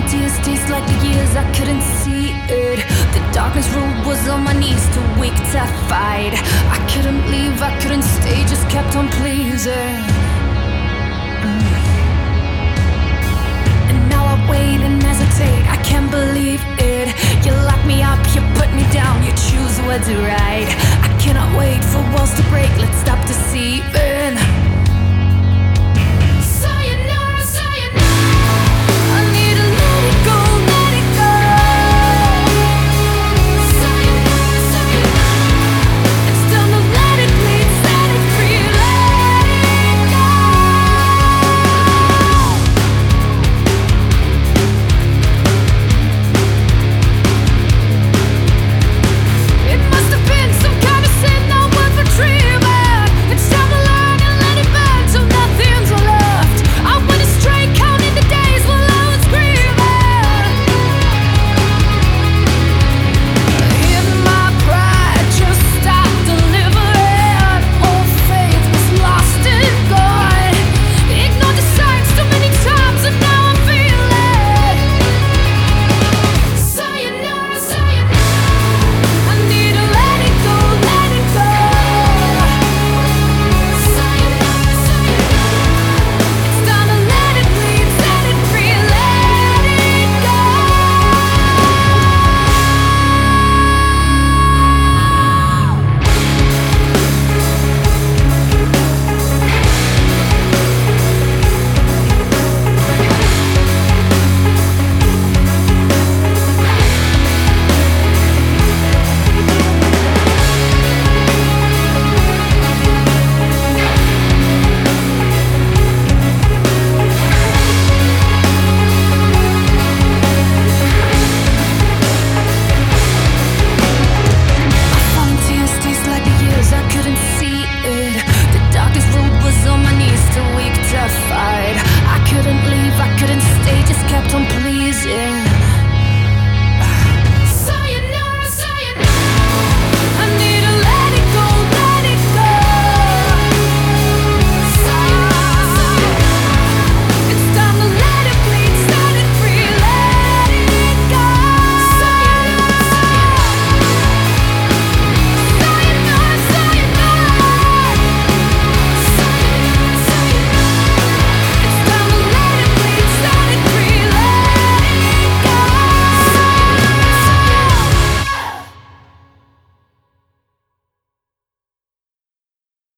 tears taste like the years I couldn't see it. The darkness ruled, was on my knees, too weak to fight. I couldn't leave, I couldn't stay, just kept on pleasing. And now I wait and hesitate, I can't believe it. You lock me up, you put me down, you choose what to write.